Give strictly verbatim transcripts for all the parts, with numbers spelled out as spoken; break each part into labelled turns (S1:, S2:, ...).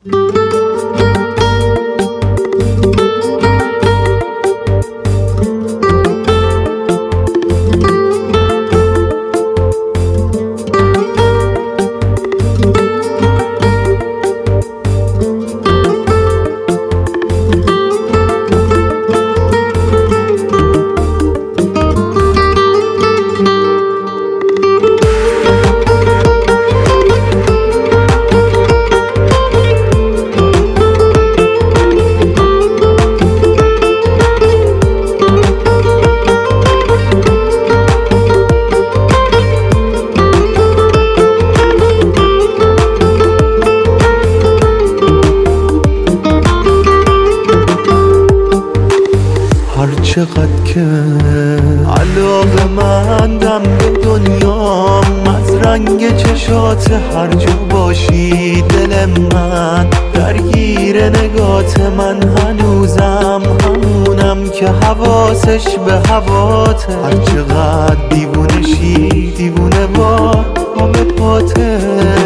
S1: چقدر که علاقه مندم به دنیام، از رنگ چشات هر جا باشی دل من درگیر نگات، من هنوزم همونم که حواسش به هواته. هر چقدر دیوونه شی دیوونه با پا به پاته،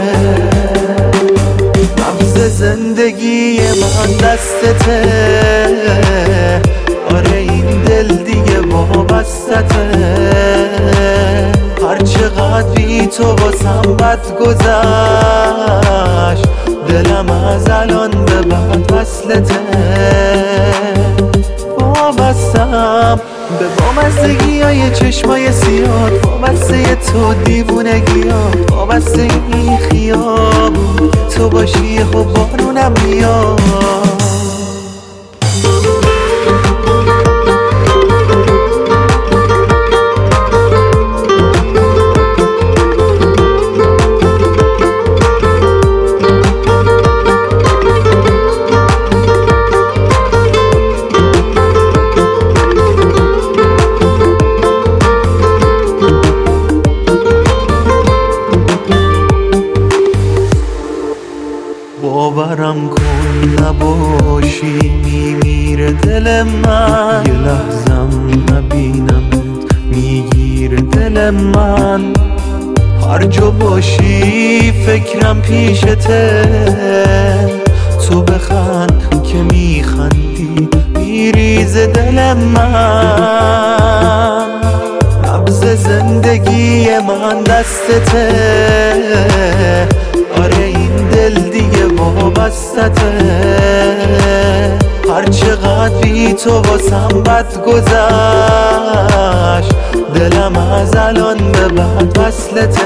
S1: نبض زندگی من دستته، آره این دل دیگه وابستته. هر چقدر بی تو واسم بد گذشت، دلم از الان به بعد وصلته. وابستم به بامزدگی های چشمای سیاد، وابسته تو دیوونگیات، وابسته این خیابون تو باشی خب بارونم میاد. باورم کن نباشی میمیره دل من، یه لحظم نبینمت میگیره دل من. هر جا باشی فکرم پیشته، تو بخند که میخندی میریزه دل من. نبض زندگی من دستته، آره این دل دیگه وابستته. هر چقدر بی تو واسم بد گذشت، دلم از الان به بعد وصلته.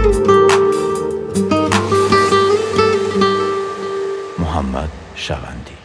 S2: محمد شوندی.